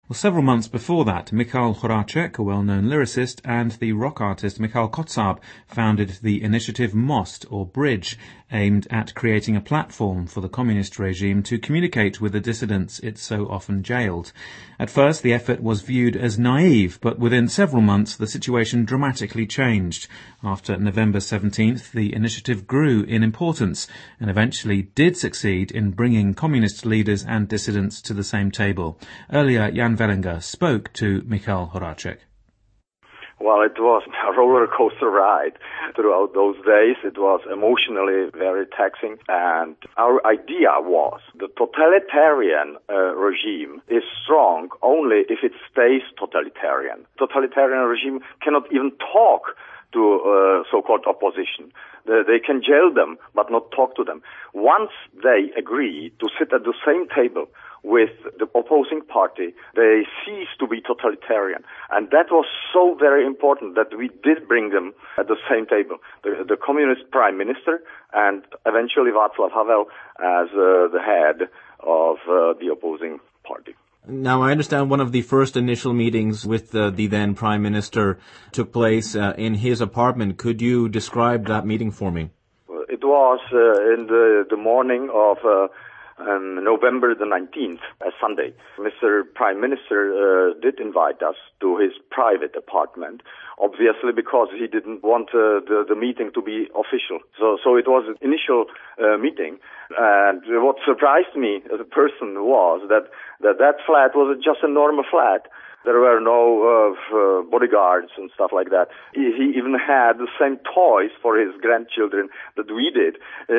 Well, several months before that, Michal Horacek, a well-known lyricist, and the rock artist Michal Kotzab founded the initiative MOST, or Bridge, aimed at creating a platform for the communist regime to communicate with the dissidents it so often jailed. At first, the effort was viewed as naive, but within several months, the situation dramatically changed. After November 17th, the initiative grew in importance and eventually did succeed in bringing communist leaders and dissidents to the same table. Earlier, Jan Vellinger spoke to Michal Horacek. Well, it was a roller coaster ride throughout those days. It was emotionally very taxing. And our idea was the totalitarian regime is strong only if it stays totalitarian. Totalitarian regime cannot even talk to so-called opposition. They can jail them, but not talk to them. Once they agree to sit at the same table with the opposing party, they cease to be totalitarian. And that was so very important that we did bring them at the same table. The communist prime minister and eventually Václav Havel as the head of the opposing party. Now, I understand one of the first initial meetings with the then Prime Minister took place in his apartment. Could you describe that meeting for me? It was in the morning of November the 19th, a Sunday. Mr. Prime Minister did invite us to his private apartment, obviously because he didn't want the meeting to be official. So it was an initial meeting. And what surprised me as a person was that flat was just a normal flat. There were no bodyguards and stuff like that. He even had the same toys for his grandchildren that we did,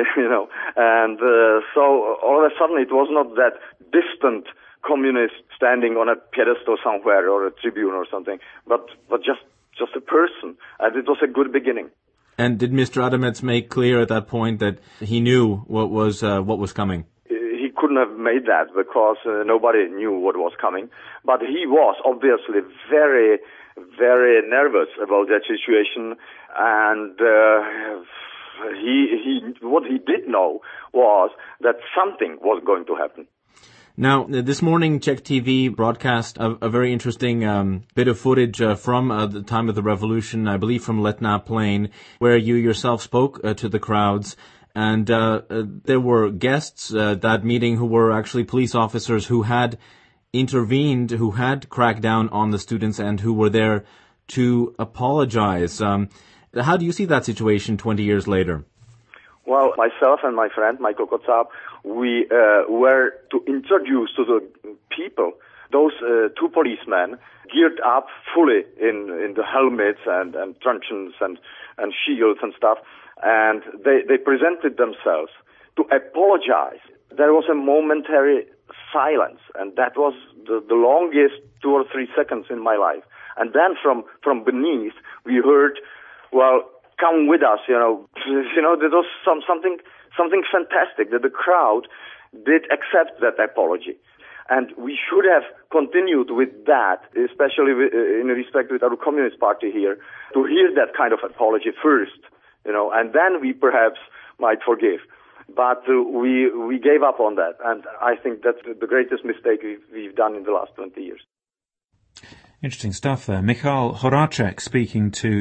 And so all of a sudden it was not that distant communist standing on a pedestal somewhere or a tribune or something, but just a person. And it was a good beginning. And did Mr. Adamec make clear at that point that he knew what was coming? He couldn't have made that because nobody knew what was coming. But he was obviously very, very nervous about that situation. And what he did know was that something was going to happen. Now, this morning, Czech TV broadcast a very interesting bit of footage from the time of the revolution, I believe from Letná Plain, where you yourself spoke to the crowds. And there were guests at that meeting who were actually police officers who had intervened, who had cracked down on the students and who were there to apologize. How do you see that situation 20 years later? Well, myself and my friend, Michal Kotzab, we were to introduce to the people those two policemen geared up fully in the helmets and truncheons and shields and stuff. And they presented themselves to apologize. There was a momentary silence, and that was the longest 2 or 3 seconds in my life. And then from beneath, we heard, well, come with us, there was something fantastic that the crowd did accept that apology. And we should have continued with that, especially in respect with our Communist Party here, to hear that kind of apology first, and then we perhaps might forgive. But we gave up on that, and I think that's the greatest mistake we've done in the last 20 years. Interesting stuff there. Michal Horacek speaking to